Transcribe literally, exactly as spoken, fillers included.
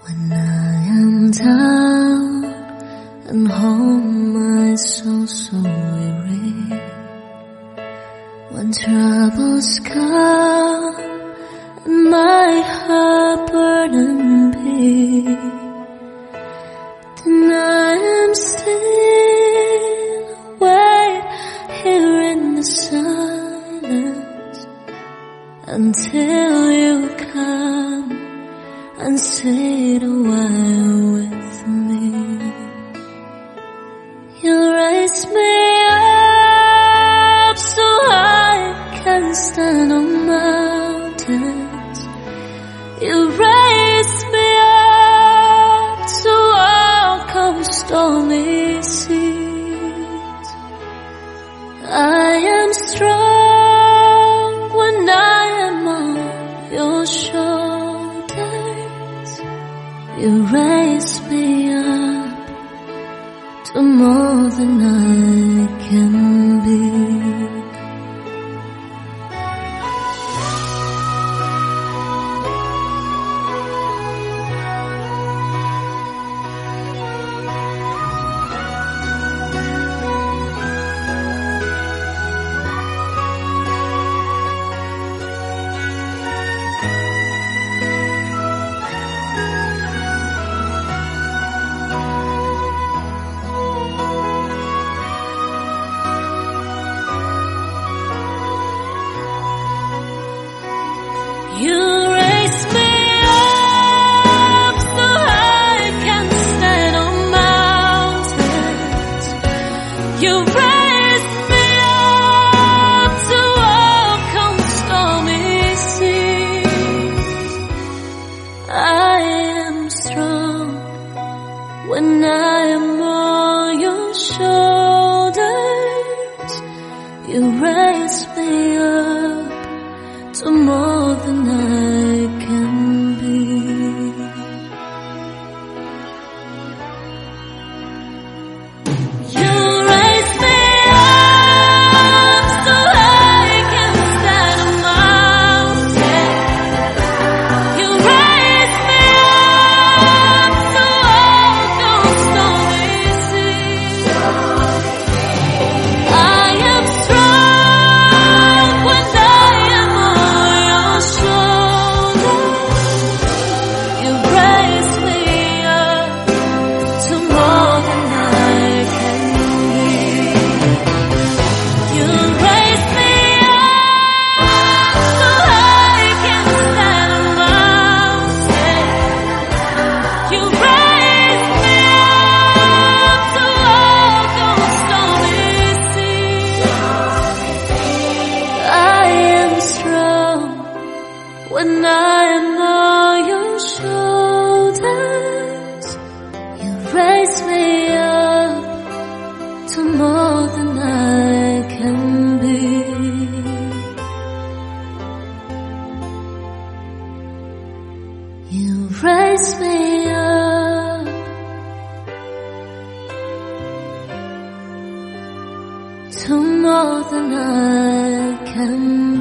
When I am down and home my soul so weary, when troubles come and my heart burden be, then I am still, wait here in the silence until you come and sit a while with me. You raise me up so I can stand on mountains. You raise me up to walk on stormy seas. I am strong when I am on your shoulders. You raise me up to more than I can be. You raise me up so I can stand on mountains. You raise me up to walk on stormy seas. I am strong when I am on your shoulders. You raise me up to more than I can be. You raise me up so I can stand on mountains. You raise me up to walk on stormy seas. I am strong when I am when I am on your shoulders. You raise me up to more than I can be. You raise me up to more than I can be.